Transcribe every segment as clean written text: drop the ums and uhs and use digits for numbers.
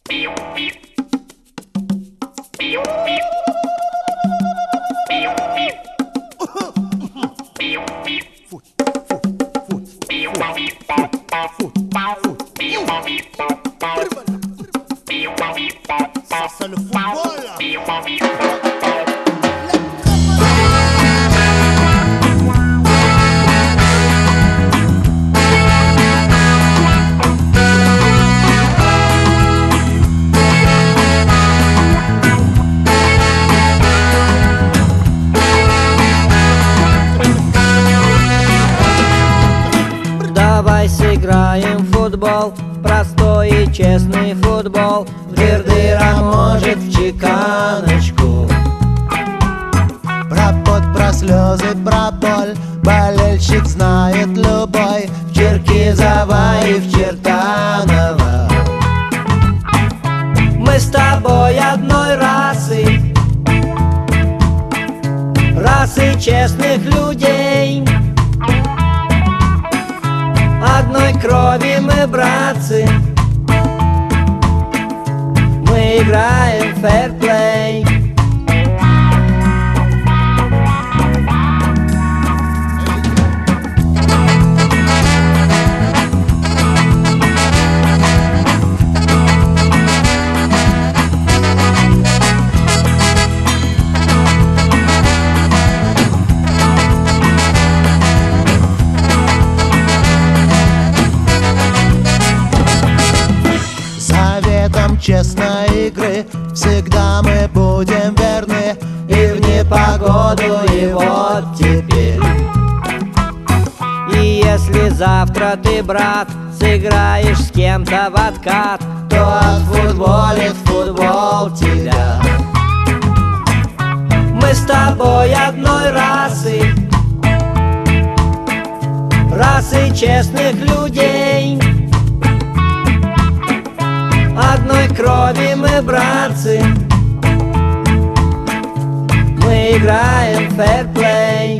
Ça, c'est le football. Давай сыграем в футбол, простой и честный футбол. Вердыра может в чеканочку. Про пот, про слезы, про боль болельщик знает любой. В Черкизово и в Чертаново. Мы с тобой одной расы, расы честных людей. Одной крови мы братцы, мы играем в фэрплей. Честной игры всегда мы будем верны, И в непогоду, и вот теперь. И если завтра ты, брат, сыграешь с кем-то в откат, то отфутболит футбол тебя. Мы с тобой одной расы, расы честных людей. Одной крови мы братцы, мы играем в фэрплей.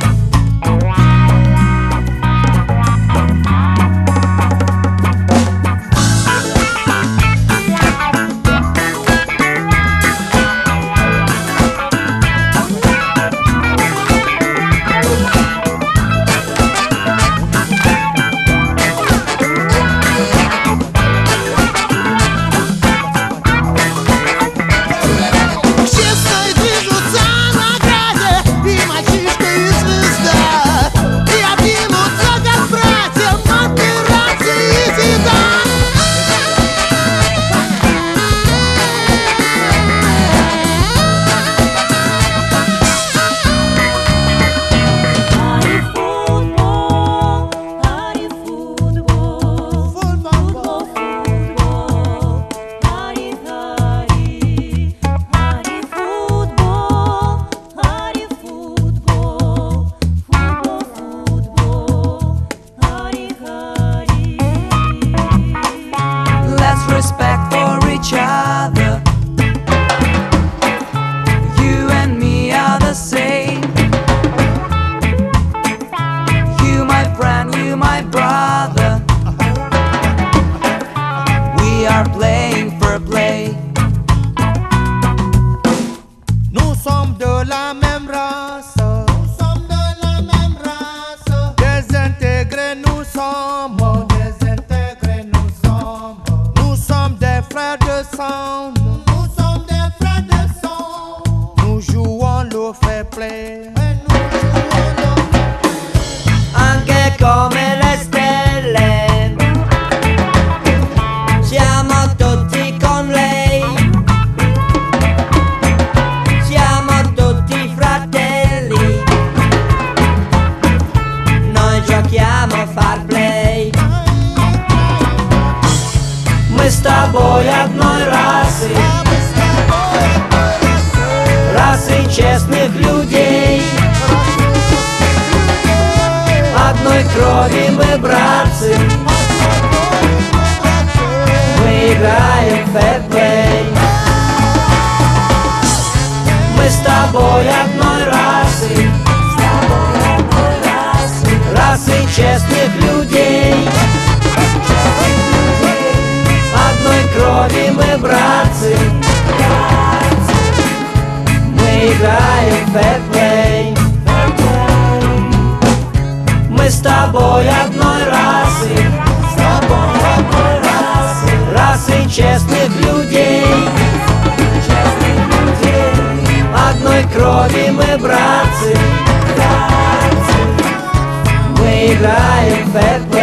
Respect for each other. You and me are the same. You my friend, you my brother. We are playing for play. Nous sommes de la même race. Nous sommes de la même race. Désintégrés nous sommes. Désintégrés nous sommes. Nous sommes des frères de sang. Nous sommes des frères de sang. Nous jouons le fair play. Anche come le stelle, siamo tutti con lei. Siamo tutti fratelli, noi giochiamo a far play. Мы с тобой одной расы, расы честных людей. Одной крови мы братцы, мы играем в фэрплей. Мы с тобой одной расы, расы честных людей. Одной крови мы братцы. fair play. Мы с тобой одной расы, расы честных людей. Одной крови мы братцы, мы играем в fair play.